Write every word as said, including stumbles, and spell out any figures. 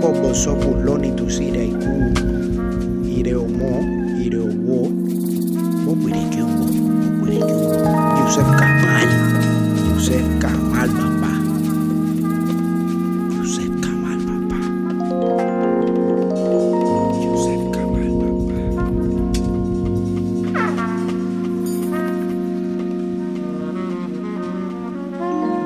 kọ́gbọ́ sọ́kù lọ́ni tó sí rẹ̀ ikú ire ọmọ ire owó ó pèrè kí ó mọ̀ ó pèrè kí ó mọ̀ Yusuf Kamal Yusuf Kamal bàbá.